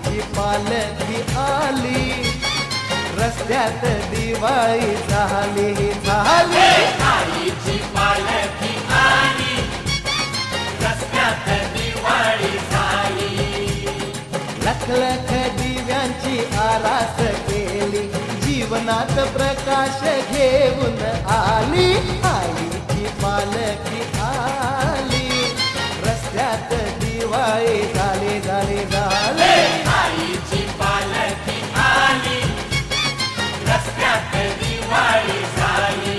आईची पालखी आली, रस्त्यात दिवाळी झाली झाली. आईची पालखी आली, रस्त्यात दिवाळी झाली. लख लख दिव्यांची आरास केली, जीवनात प्रकाश घेऊन आली. आईची पालखी आली, रस्त्यात दिवाळी झाली झाली झाली. आईची पालखी आली, रस्त्यात दिवाळी झाली.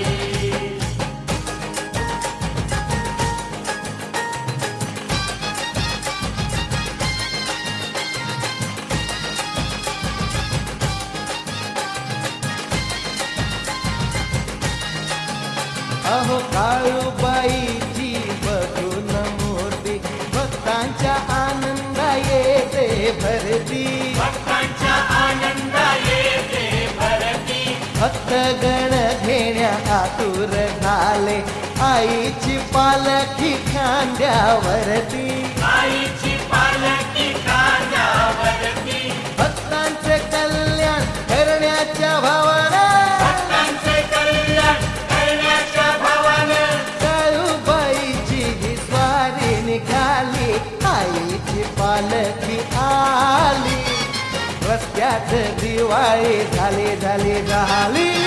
अहो काळूबाईची बघून मूर्ती, भक्तांच्या आनंदा येते भरती. भक्तांच्या आनंदा येते भरती. भक्तगण घेण्या आतुर झाले, आईची पालखी खांद्यावरती. आईची पालखी खांद्यावरती. भक्तांचे कल्याण करण्याच्या भावना, भक्तांचे कल्याण करण्याच्या भावानं काळूबाईची ही स्वारी निघाली. आईची पालखी आली, रस्त्यात दिवाळी झाली झाली झाली.